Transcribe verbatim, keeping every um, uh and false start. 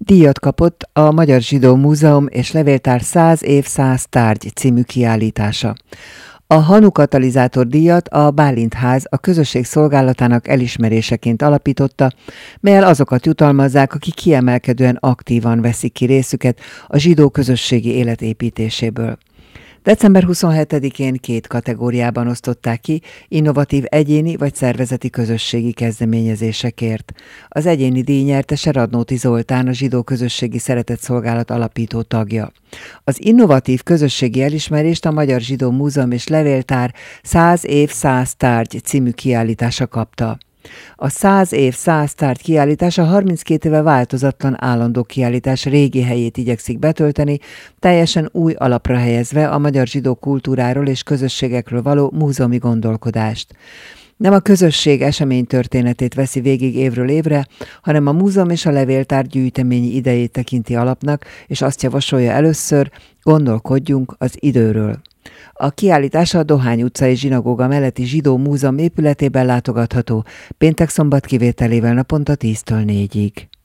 Díjat kapott a Magyar Zsidó Múzeum és Levéltár száz év száz tárgy című kiállítása. A Hanu Katalizátor díjat a Bálint Ház a közösség szolgálatának elismeréseként alapította, melyel azokat jutalmazzák, akik kiemelkedően aktívan veszik ki részüket a zsidó közösségi élet építéséből. december huszonhetedikén két kategóriában osztották ki, innovatív egyéni vagy szervezeti közösségi kezdeményezésekért. Az egyéni díj nyertese Radnóti Zoltán, a Zsidó Közösségi Szeretetszolgálat alapító tagja. Az innovatív közösségi elismerést a Magyar Zsidó Múzeum és Levéltár száz év száz tárgy című kiállítása kapta. A száz év száz tárgy kiállítása harminckét éve változatlan állandó kiállítás régi helyét igyekszik betölteni, teljesen új alapra helyezve a magyar zsidó kultúráról és közösségekről való múzeumi gondolkodást. Nem a közösség eseménytörténetét veszi végig évről évre, hanem a múzeum és a levéltár gyűjteményi idejét tekinti alapnak, és azt javasolja először, gondolkodjunk az időről. A kiállítás a Dohány utcai zsinagóga melletti Zsidó Múzeum épületében látogatható, péntek-szombat kivételével naponta tíztől négyig.